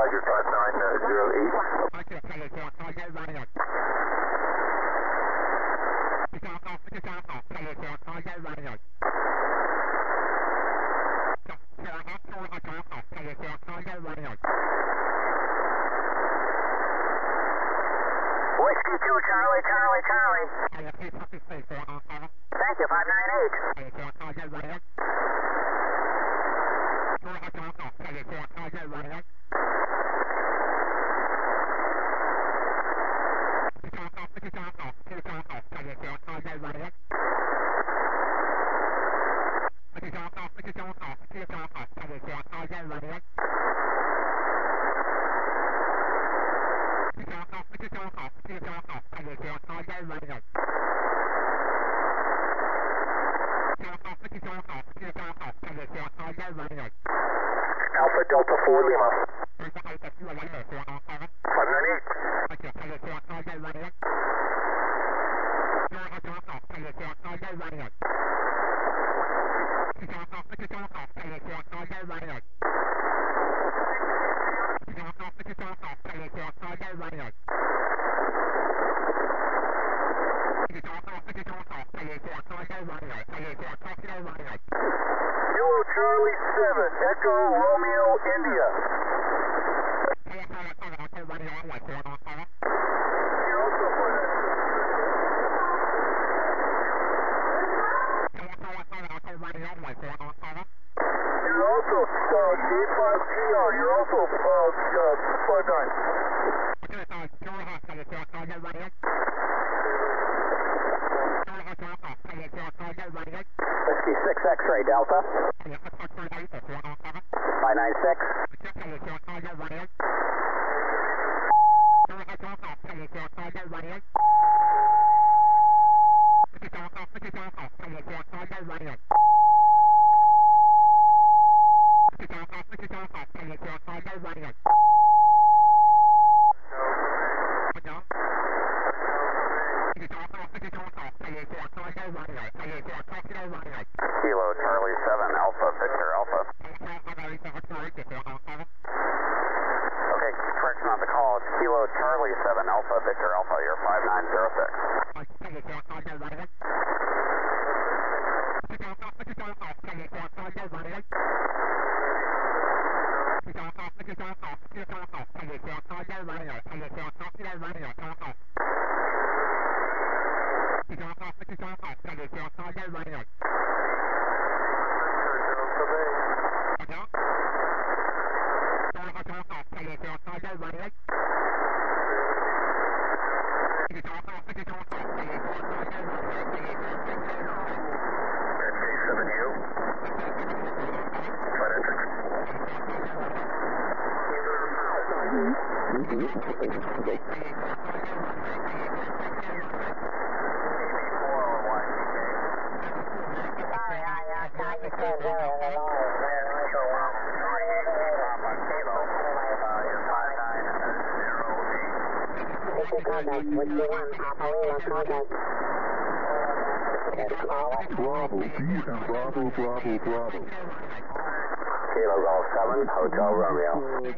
Roger, 5908. Whiskey 2, Charlie, Charlie, Charlie. Thank you, 598. Alpha Delta 4 Lima. 598. Kilo Charlie 7, Echo Romeo India. You're also K5GR, you're also 259. Whiskey 6 X-ray Delta. 596. Kilo Charlie 7, Alpha Victor Alpha. Okay, correction on the call. It's Kilo Charlie 7, Alpha Victor Alpha. You're 5906. Bravo, D and Bravo, Bravo, Bravo. Kilo Golf 7, Hotel Romeo.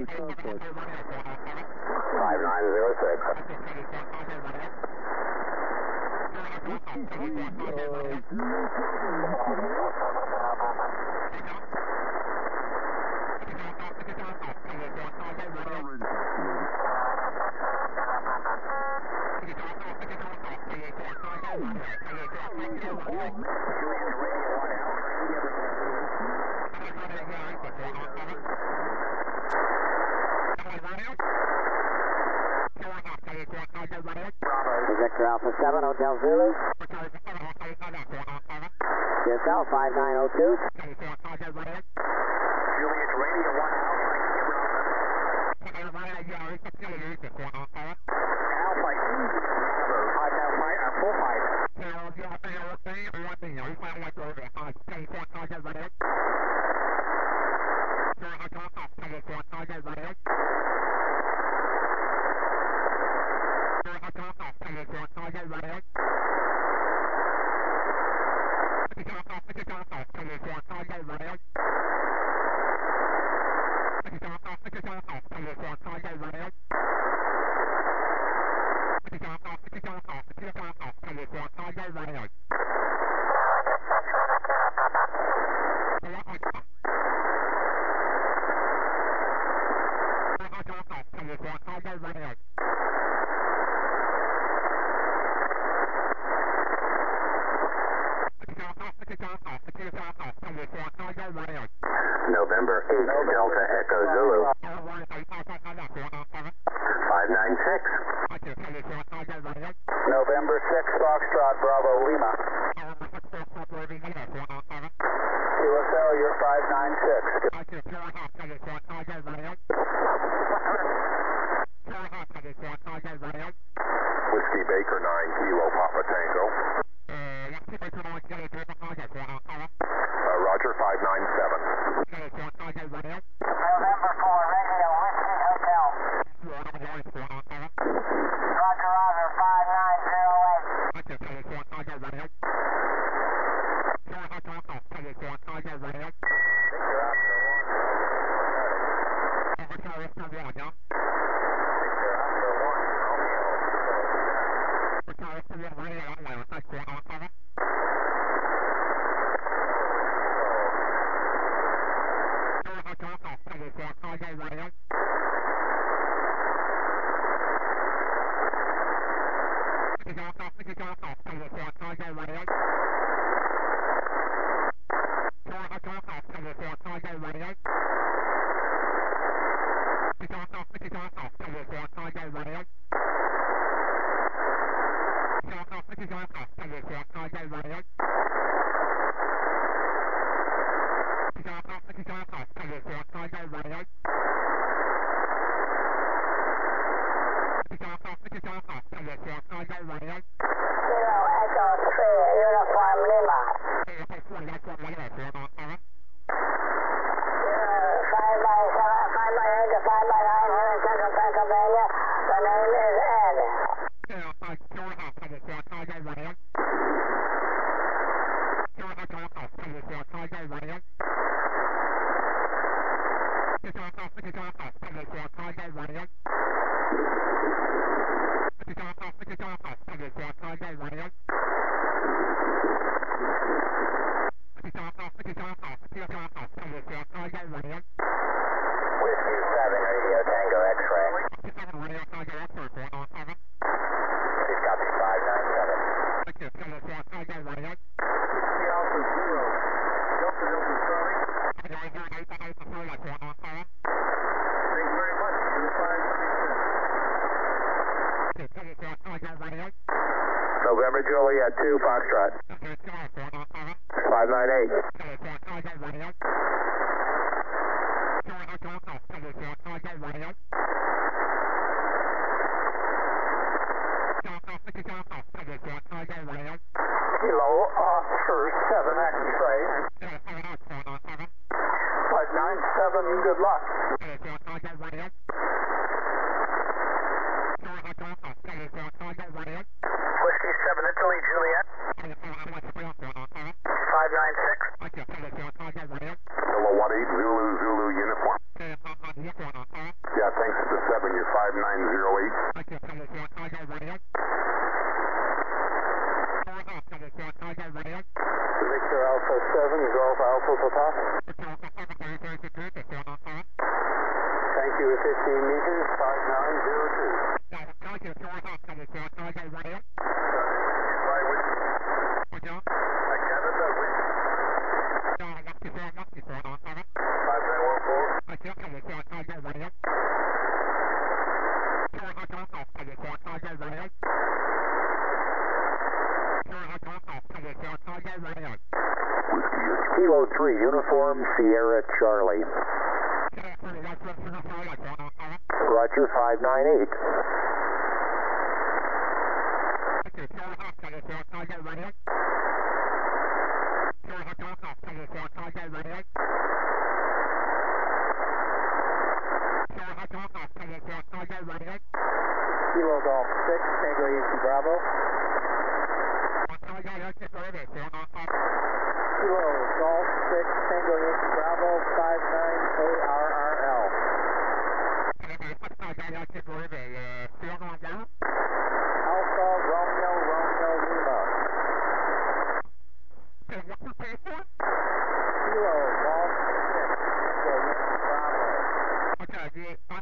5906. Victor Alpha 7, Hotel Zulu. Yourself, 5902. Juliet Radio 1 Alpha, Alpha, full pipe. November 8, Delta Echo Zulu. 596. November 6, Foxtrot, Bravo, Lima. QSL, you're 596. Whiskey Baker 9 Kilo Papa Tango. Roger 597. November 4, Radio Whiskey Hotel. Roger, Roger, 5908. November Juliet 2, Foxtrot. 598. Kilo Oscar 7 X-ray. 597, good luck. Whiskey 7 Italy Juliet. 596. Kilo 18 Zulu Zulu Uniform. Yeah, thanks to the 7, you're 5908. Victor Alpha 7, Golf Alpha Papa. Thank you, 15 meters, 5902. Canada Wind. 5914. Kilo 3, Uniform Sierra Charlie. Roger 598. Kilo Golf 6, Tango Yankee Bravo. Kilo Golf 6, Tango Yankee Bravo, 59ARRL. Alpha Romeo Romeo Lima. Kilo Golf 6, Tango Yankee Bravo.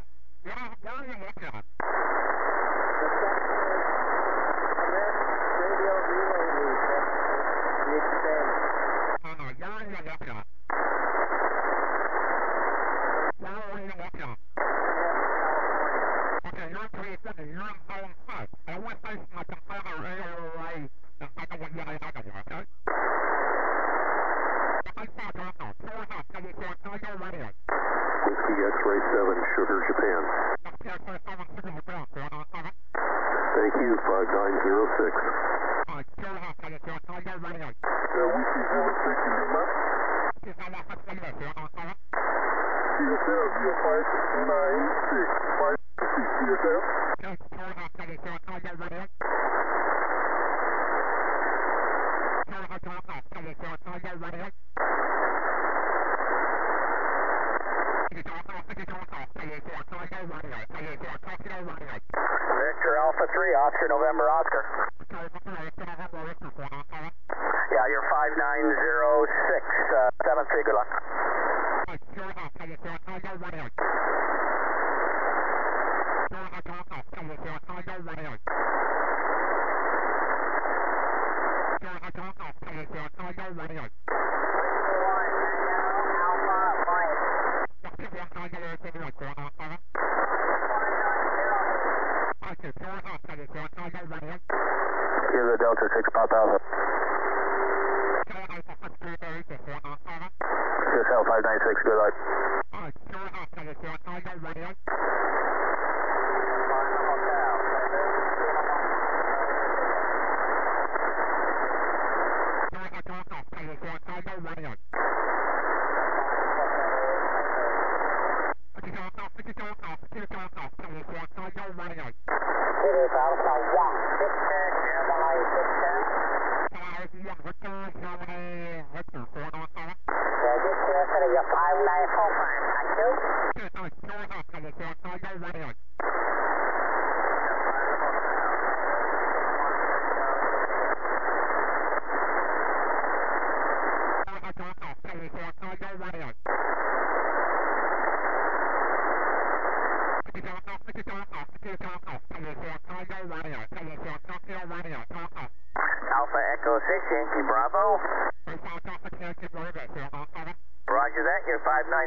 The section is American Radio Relay Loop. That's the exchange. Whiskey X-Ray 7, Sugar, Japan. Thank you, 5906. Whiskey 06 in Lima. TSL 0596, 560 TSL. Victor Alpha 3, Oscar November Oscar. Yeah, you're 5906, 7-3, good luck. Here's a Delta 6 Pop Alpha. TSL 596, good luck. Alpha Echo 6, Yankee Bravo. Roger that, you're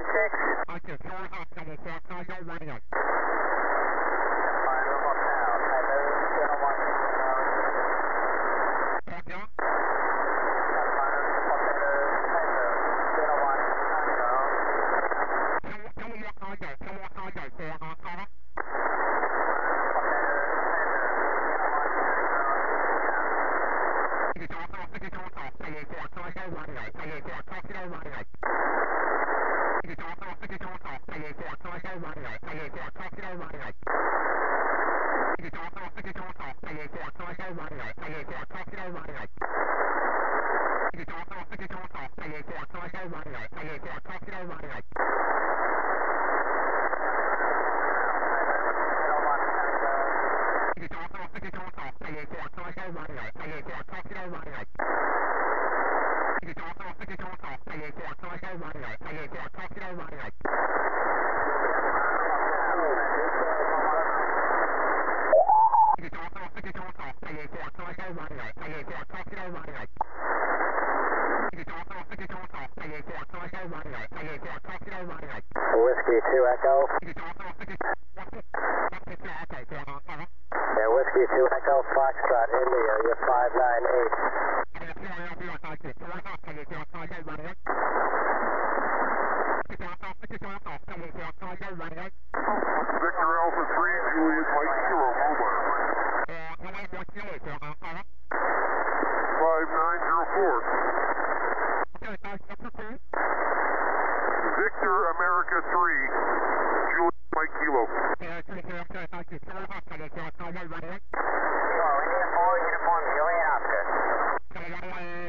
596. Whiskey 2 Echo. Yeah, Whiskey 2 Echo, Foxtrot, India, you're 598. Victor Alpha 3, Juliet Mike Kilo, mobile. 5904. Victor America 3, Juliet Mike Kilo. India 4, Uniform Juliet Oscar.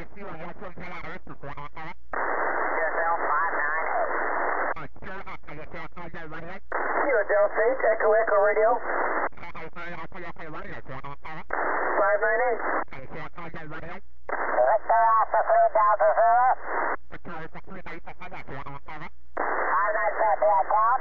TSL 598. Kilo Delta 8, Echo Echo Radio. 598. Victor Alpha 3 Delta 0. 597 the account.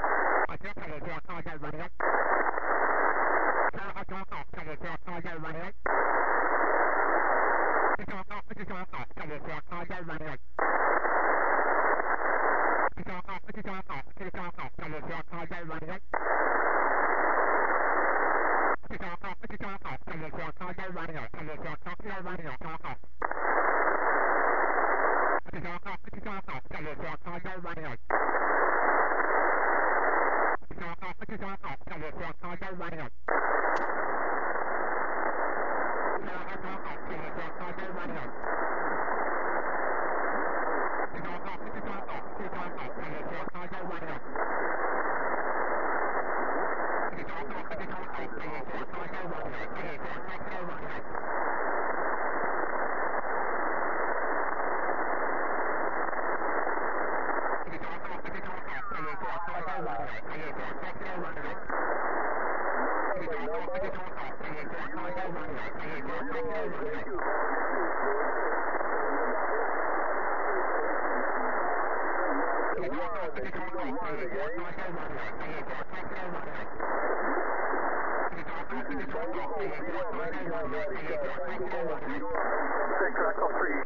Victor Echo 3.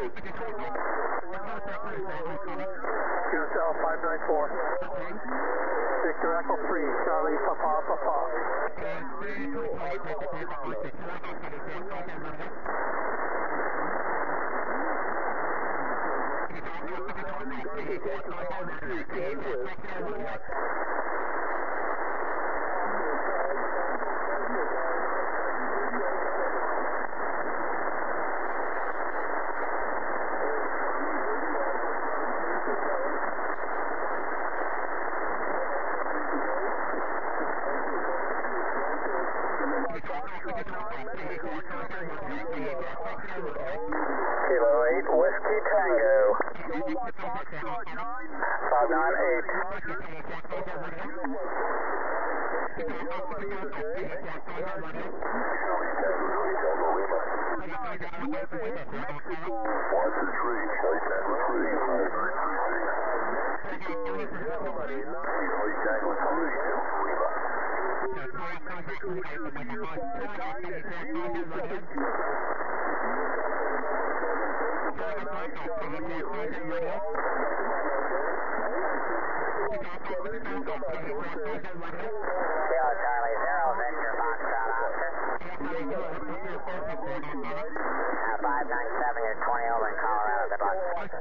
QSL 594. Victor Echo 3, Charlie Papa Papa. Kilo 8, Whiskey Tango. 597, you're 20 over in Colorado. Good luck.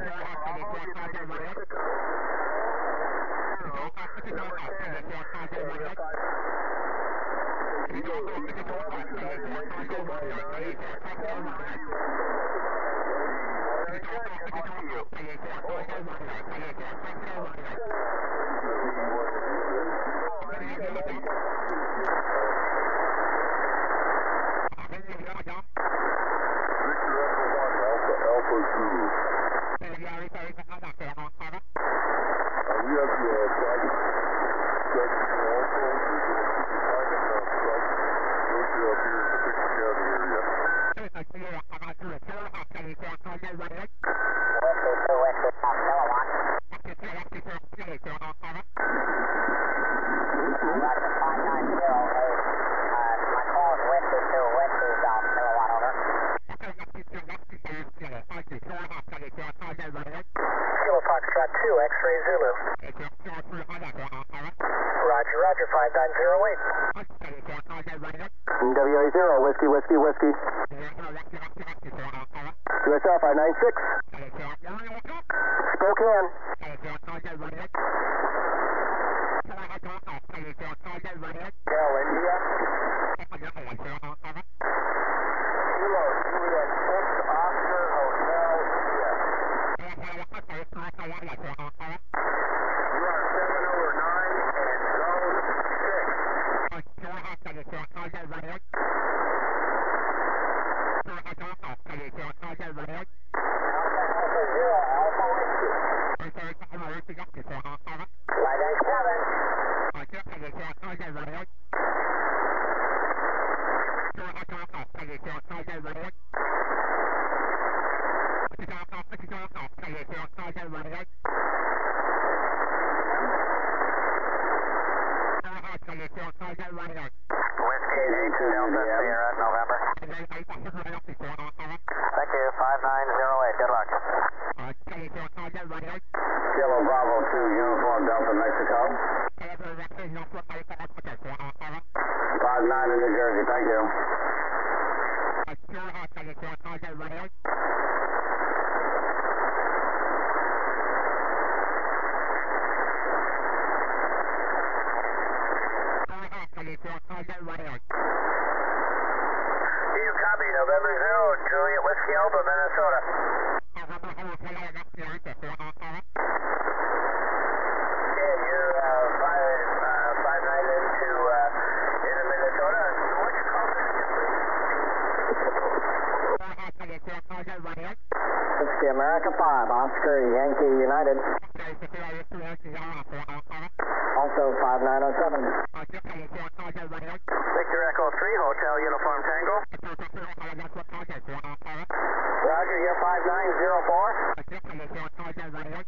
Foxtrot 2, X-Ray Zulu. Roger, Roger, 5908. WA0, Whiskey, Whiskey, Whiskey. QSL 596. Spokane. Del India. Kilo Juliet 6, Oscar Hotel India. You are 7 over 9 and zone 6. 597. Whiskey 82 Delta Sierra, November. Thank you, 5908, good luck. Kilo Bravo 2 Uniform Delta Mexico. 59 in New Jersey, thank you. Do you copy November 0, Juliet Whiskey Alpha, Minnesota? Yeah, you're 59 into Minnesota. What's your call sign again, please? Whiskey America 5, Oscar Yankee United. Also 5907. Victor Echo 3, Hotel Uniform Tango. Roger, you're 5904.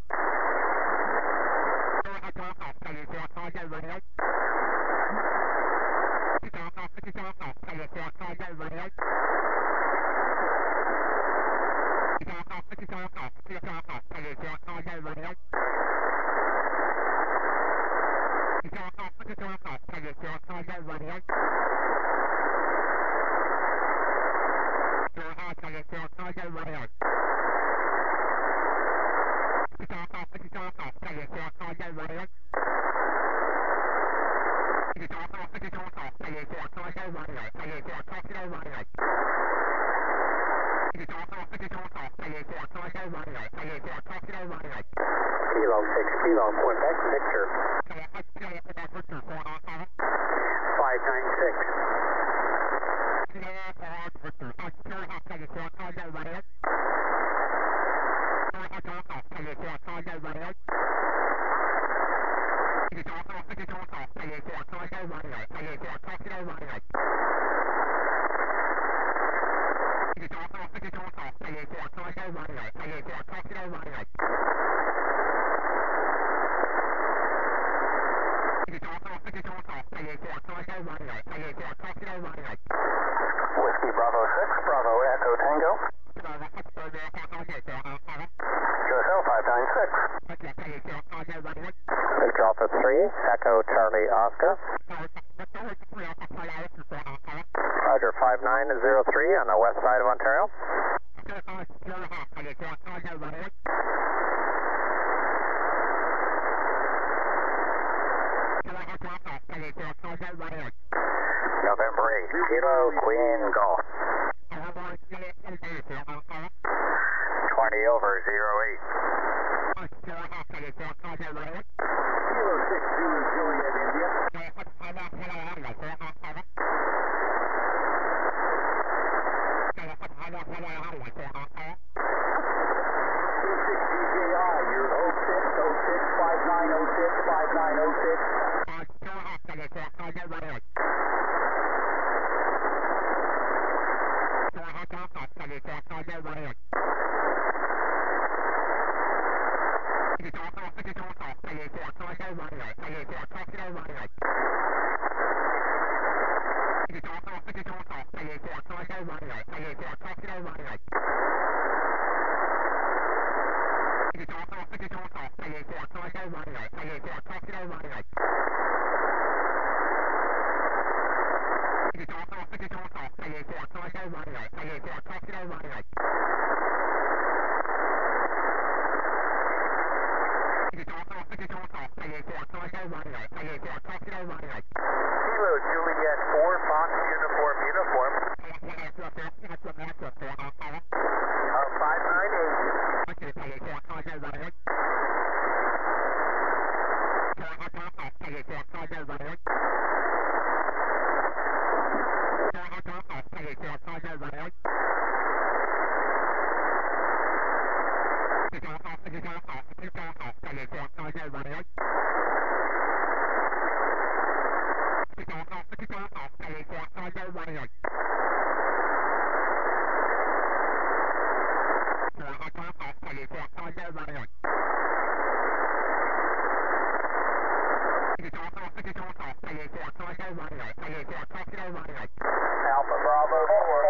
Kilo 6 Kilo, Quebec Victor. 596. Whiskey Bravo 6, Bravo Echo Tango. QSL 596. Victor Alpha 3, Echo Charlie Oscar. Roger, 5903 on the west side of Ontario. November 8, Kilo Queen Golf. 20 over 08. Kilo 6 Zulu Juliet India. DJI, you're 06, 5906, 5906. Kilo Juliet 4, Fox Uniform. 598. Bravo 4,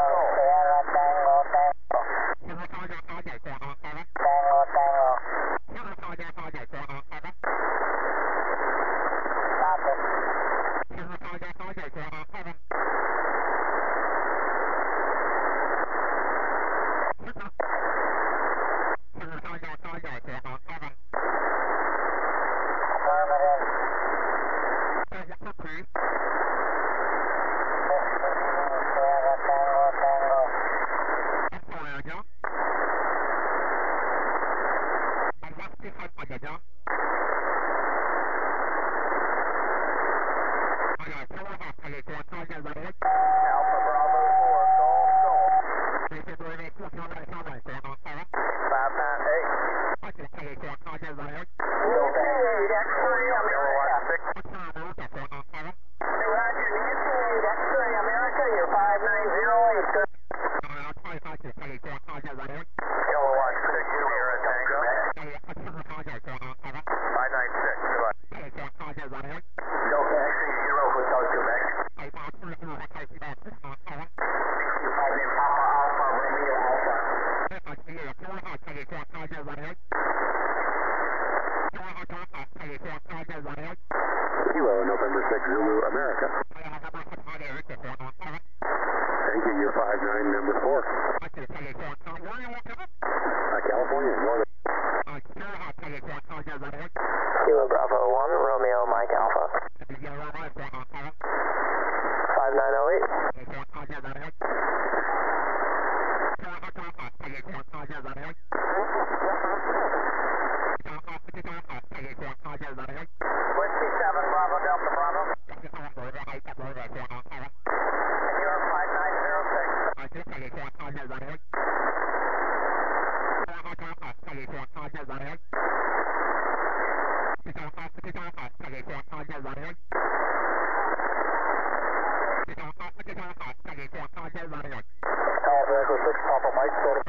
Kilo, November 6, Zulu, America. Thank you, you're 59, number 4. California, Northern. Kilo Bravo 1, Romeo Mike Alpha. 5908. Whiskey 7, Bravo Delta Bravo. And you're 5906. Alpha Echo 6, Papa Mike, Soda.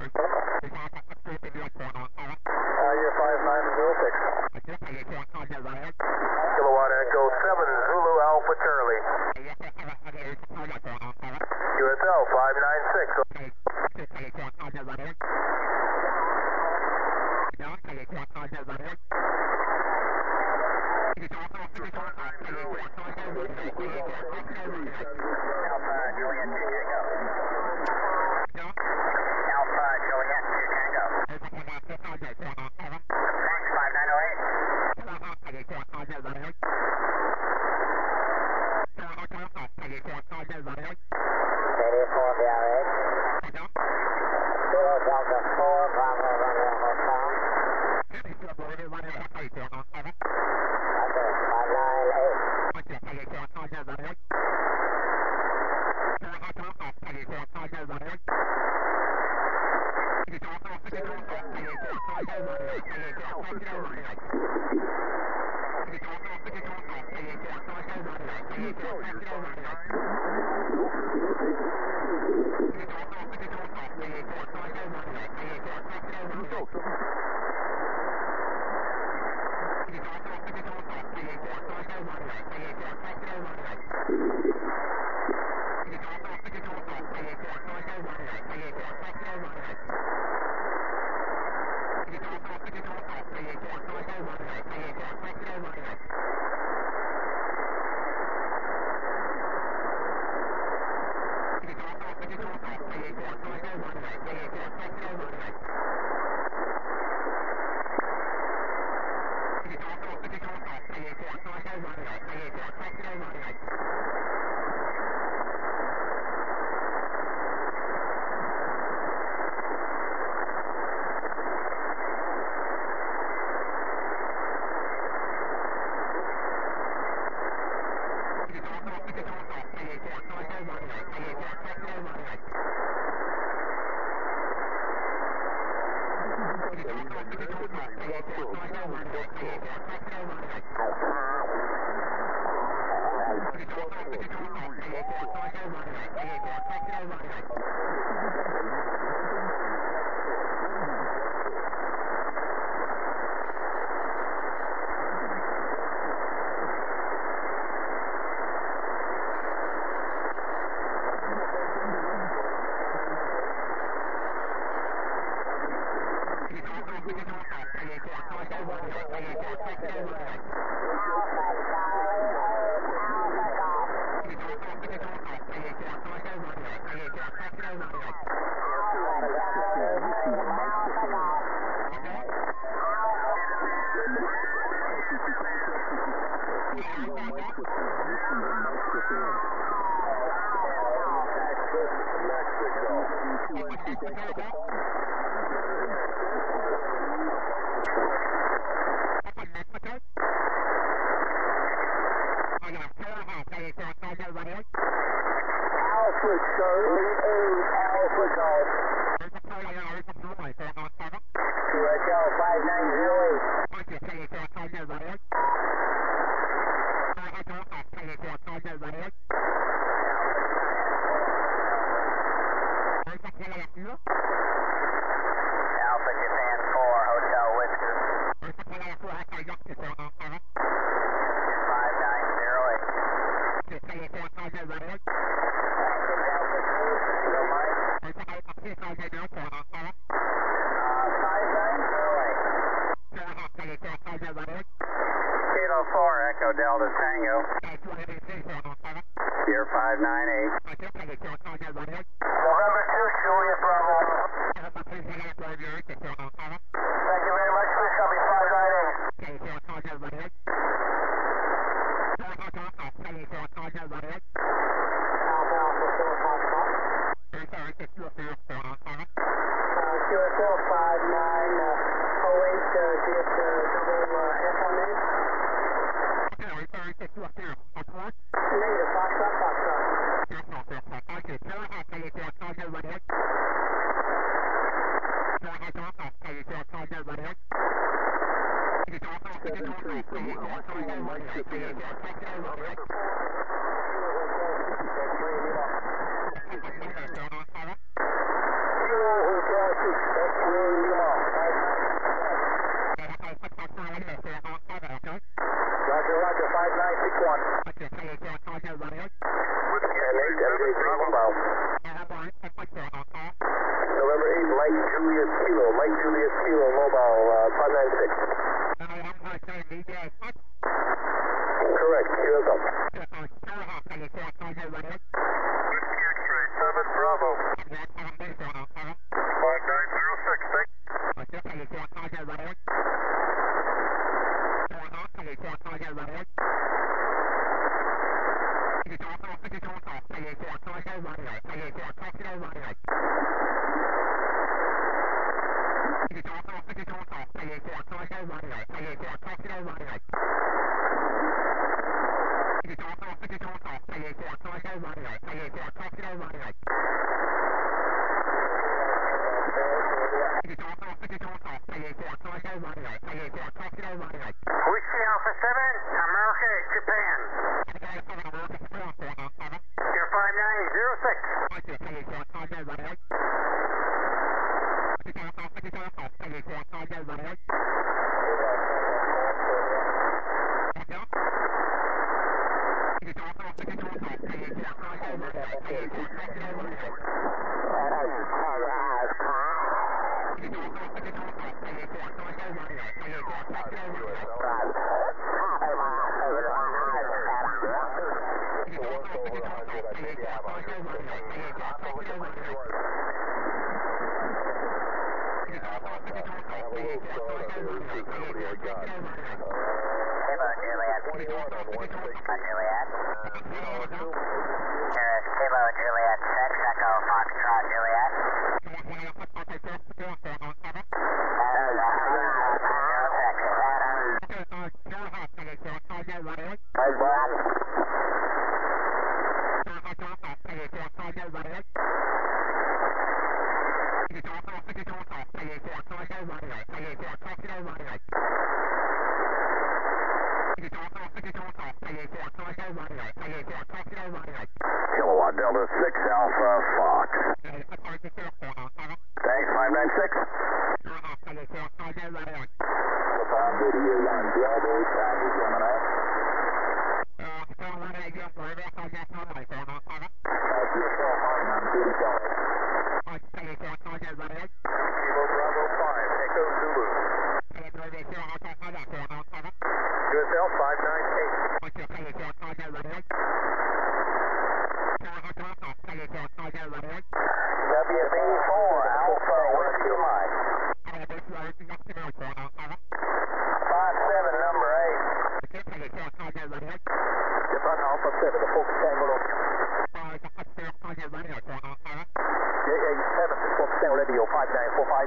You're 5906. Kilowatt Echo 7, Zulu Alpha Charlie. QSL 596. Alpha Juliet 2 Tango. Alpha Juliet 2 Tango. Thanks, 5908. Kilo Delta 4, Bravo Romeo Hotel. Okay, 598. Delta Tango. Pier 598. November 2, Juliet Bravo. Thank you very much, please copy 598. QSL 5908, get double FMA. Negative, Foxtrot, Foxtrot. Roger, Roger, 5961. November 8, Mike Julius Kilo, mobile, 596. Correct, QSL. 7 Bravo. 5906, Whiskey Alpha 7, America, Japan. Pier 5906. Kilo Juliet 6, Echo Foxtrot Juliet. Kilowatt Delta 6 Alpha Fox. Thanks, 596. Kilo Bravo 5, Echo Zulu. USL 598. WB4 Alpha, where's your mic? 57, number 8. Japan Alpha 7, the focus angle of J87, the focus angle radio 5945.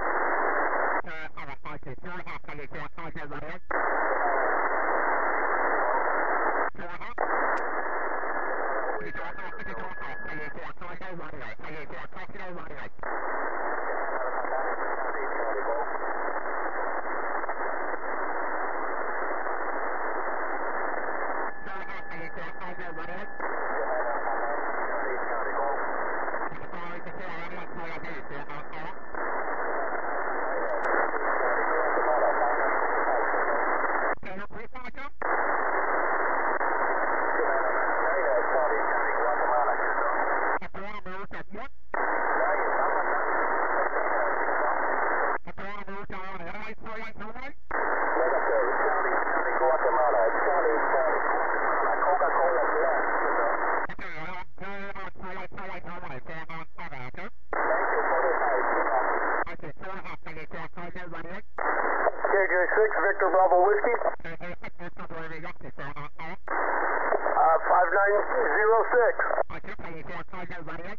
KJ6, Victor Bravo Whiskey. 5906.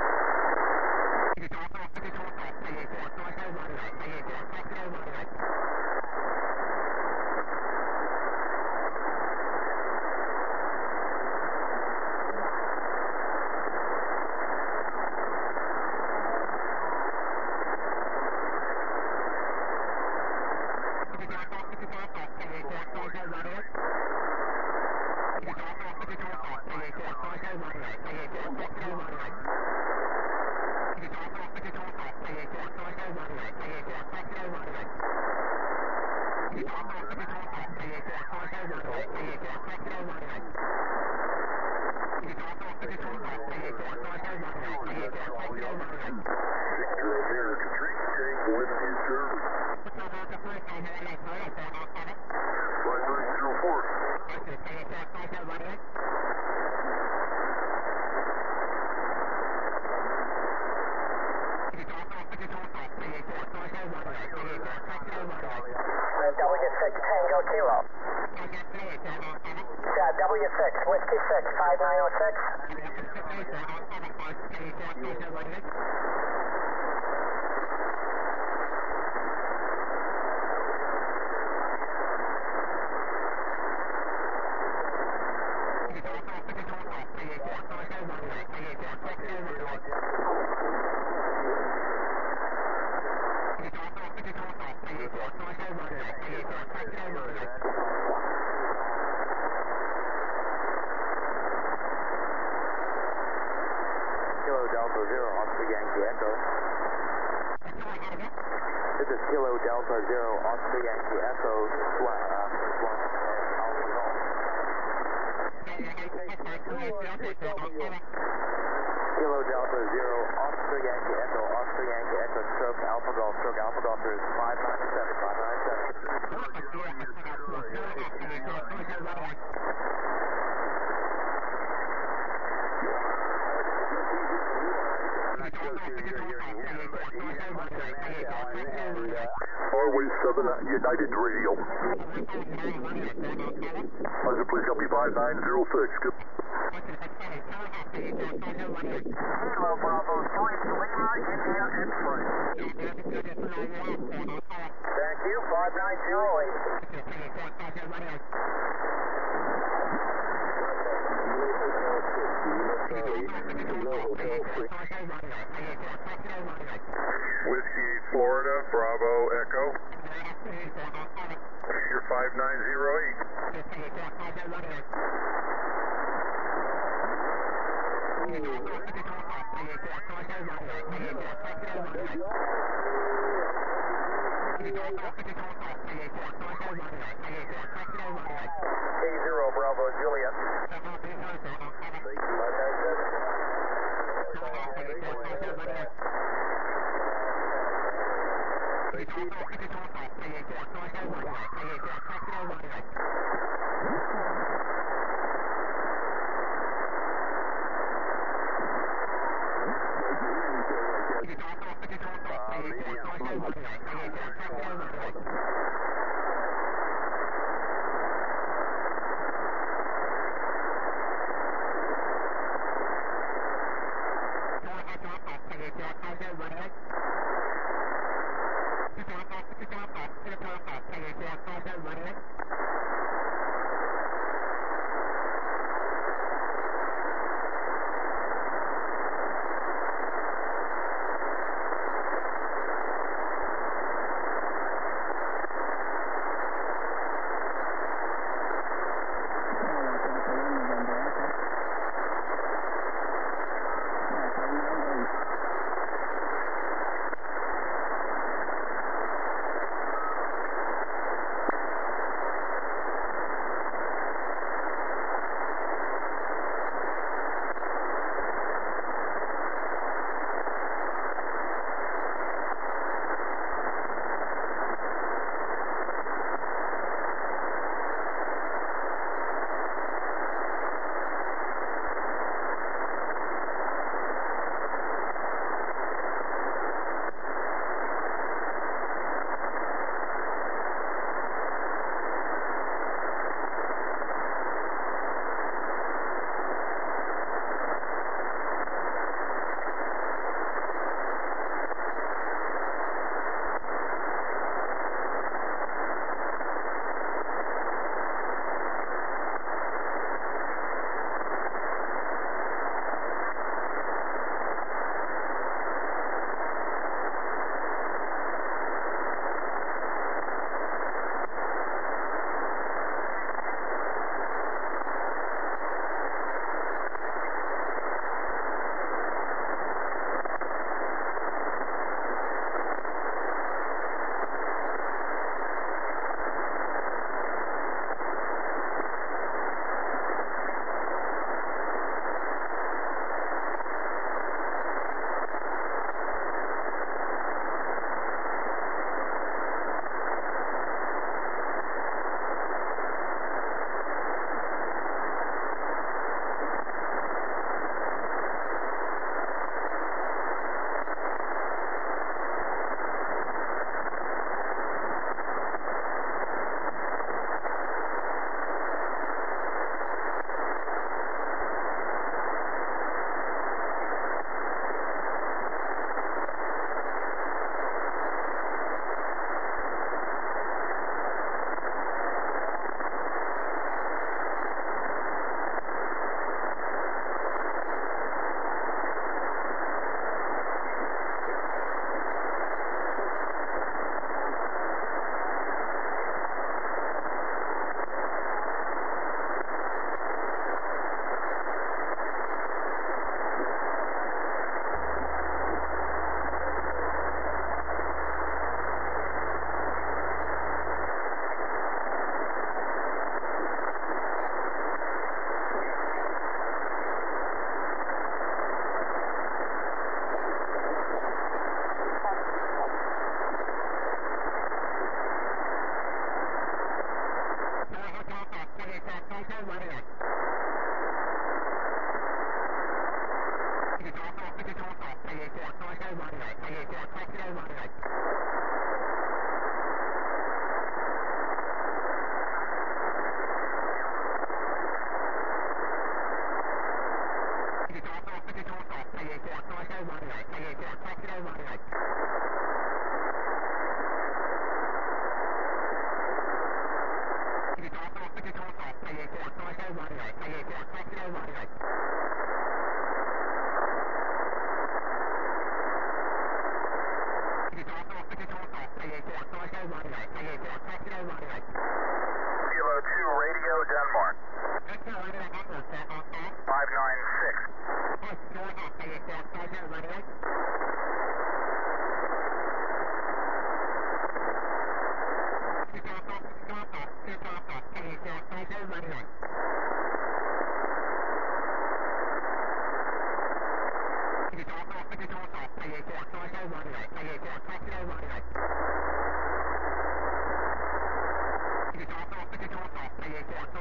W6 Tango Kilo. Yeah, W6, Whiskey 6, 5906. Kilo Delta 0, Oscar Yankee Echo. This is Kilo Delta 0, Oscar Yankee Echo, flat at Alpha Golf. Kilo Delta 0, Oscar Yankee Echo, stroke Alpha Golf is 597. Norway 7 United Radio. Please copy 5906. Good. Kilo Bravo 3, Lima, India, and Freight. Thank you, 5908. Whiskey, Florida, Bravo, Echo. Your 5908. K0 Bravo Juliet.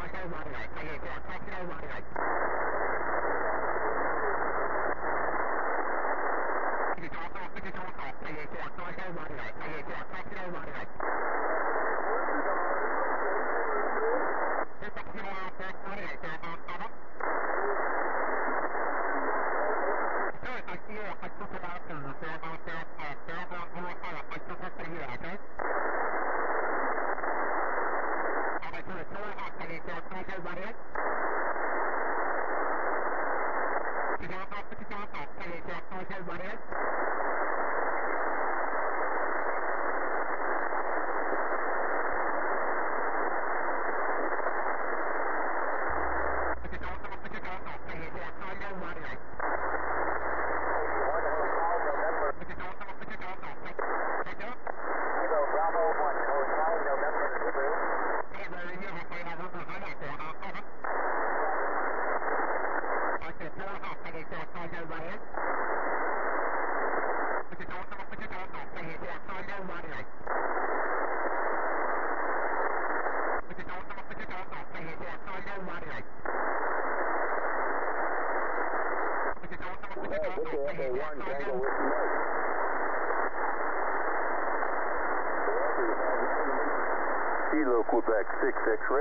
Kilo Quebec 6 X-ray.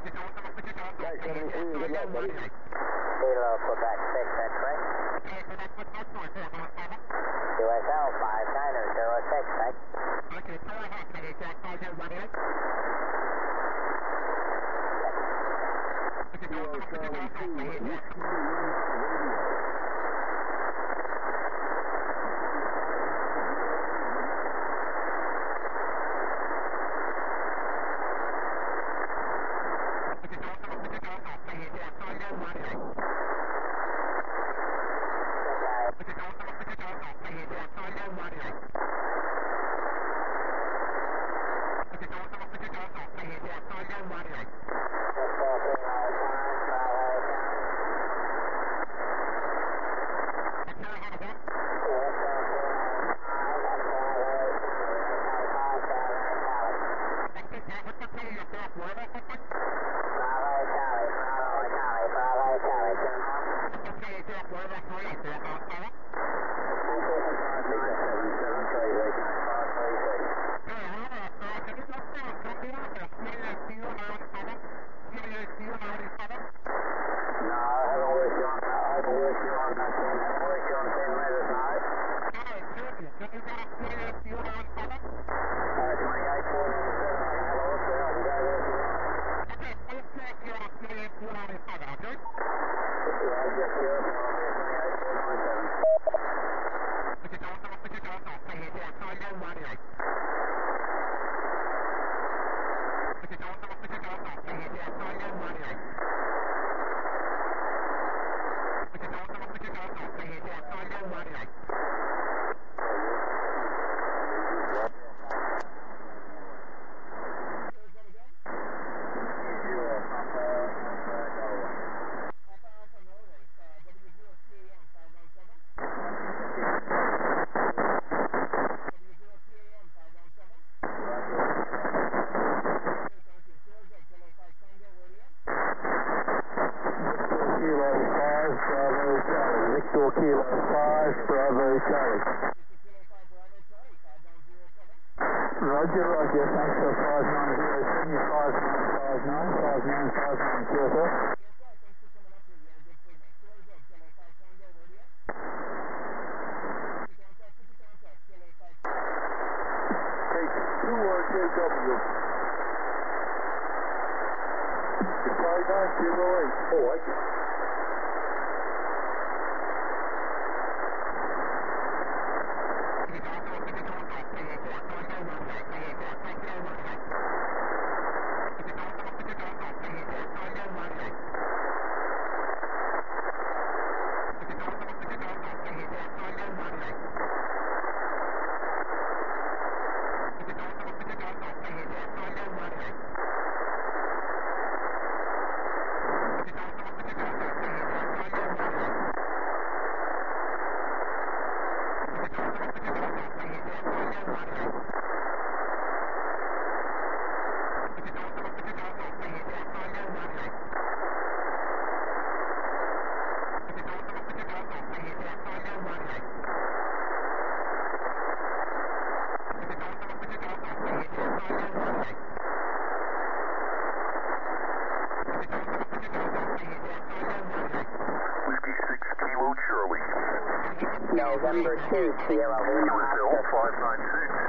973, good luck, buddy. Kilo Quebec 6 X-ray. QSL 5906, thanks. Kilo 5 Bravo Charlie. Roger, roger. Thanks for 5907. You're 5959, 5959 QSL. Take 2RJW. Charlie 9, Kilo 8. Oh, I can. November 2, Sierra Lima, Hotel 596.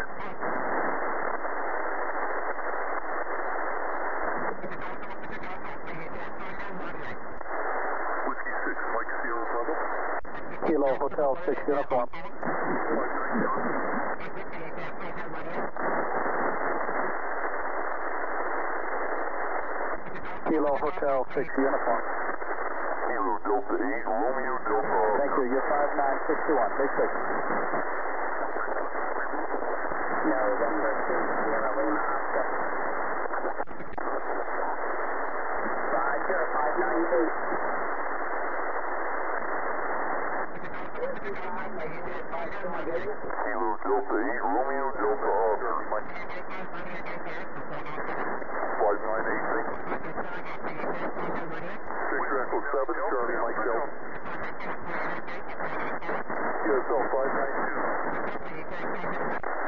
Whiskey 6, Mike Sierra Bravo. Kilo Hotel 6 uniform. 590. Kilo Hotel 6 uniform. Kilo Delta 8, Romeo Delta. Thank you, you're 5961, big 6. November 2, Sierra Lima, Oscar. Roger, 592. Kilo Delta 8, Romeo Delta, Charlie Mike. 598, Victor Echo 7, Charlie Mike Delta. QSL 592.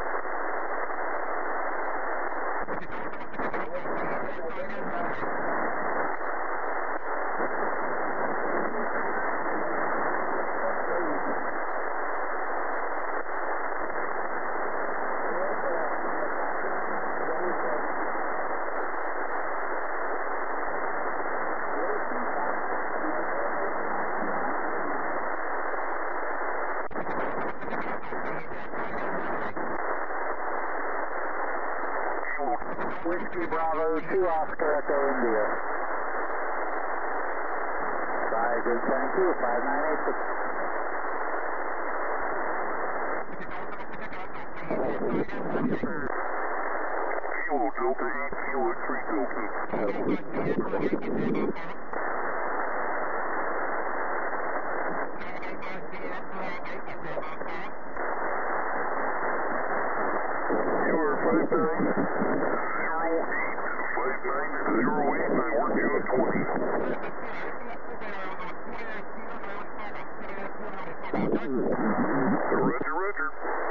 Whiskey Bravo 2 Oscar Echo India. Roger, thank you, 5986. Kilo Delta 8, Kilo 3 Delta. You are 5908, I work you at 20. Roger, roger.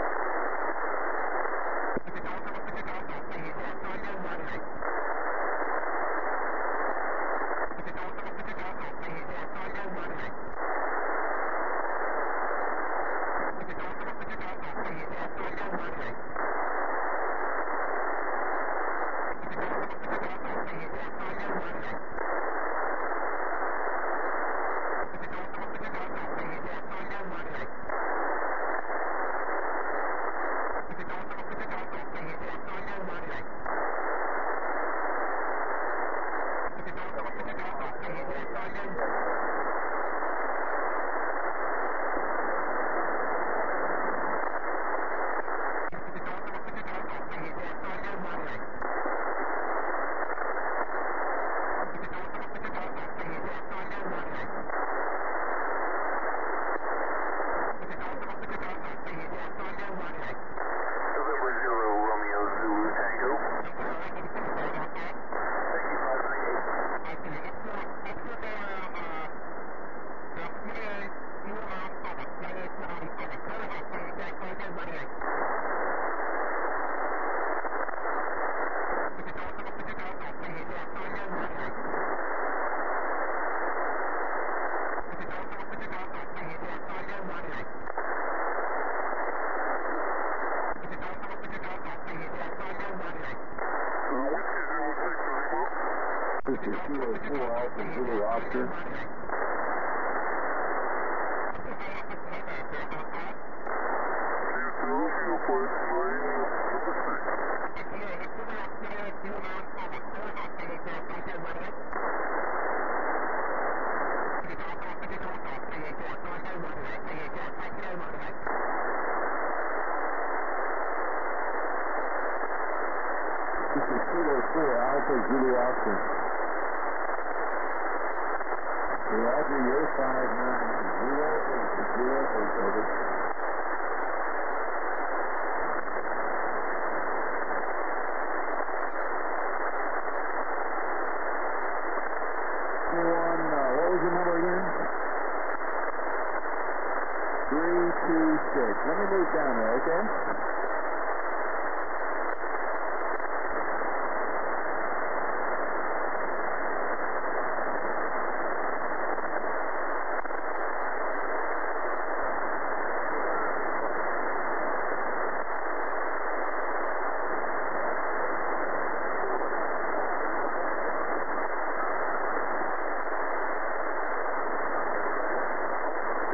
Let me move down there, okay?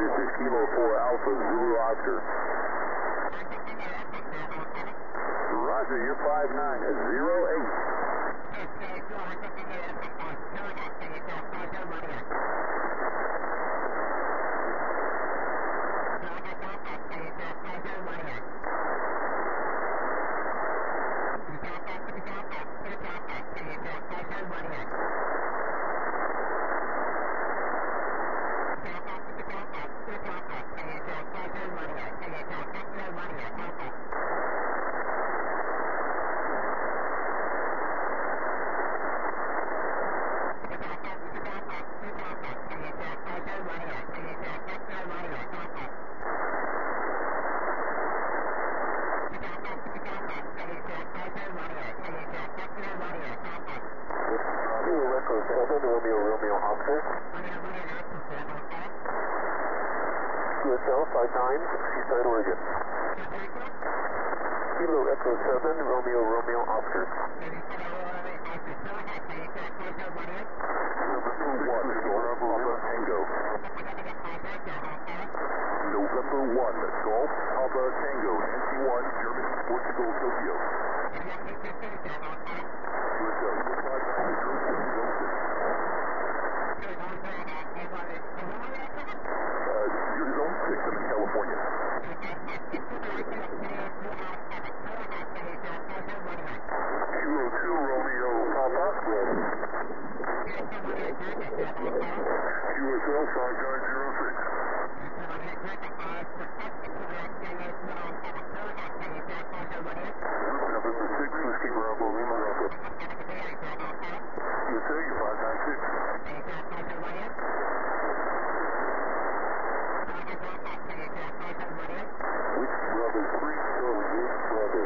This is Kilo 4 Alpha Zulu Oscar. Roger, you're 5'9", Romeo Romeo Oscar. QSL 59, Seaside, Oregon. Kilo Echo 7, Romeo Romeo Oscar. November 1, Golf Papa Tango. November 1, Golf Papa Tango, Nancy 1, Germany, Portugal, Tokyo. QSL 59, Zone 6, I'm in California. Kilo 2, Romeo Papa. QSL 5906. November 6, Whiskey Bravo, Lima Alpha. QSL, you 596. Whiskey Bravo 3, Charlie 8, Bravo.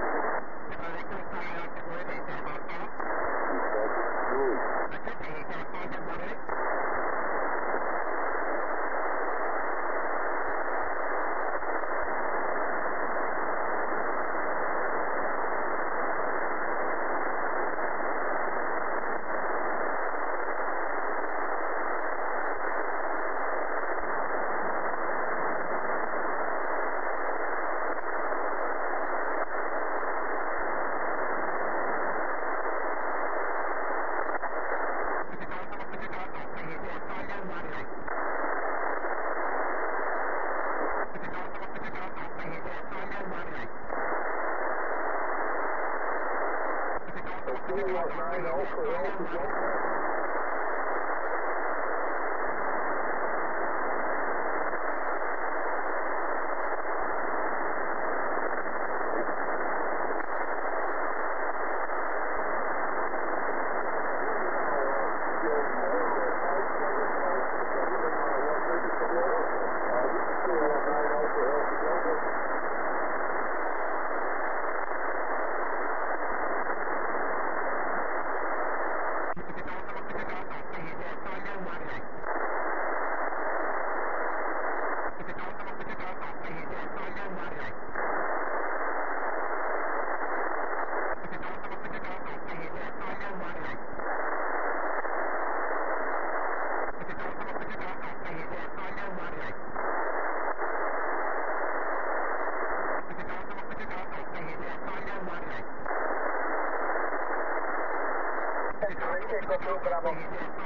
Bravo.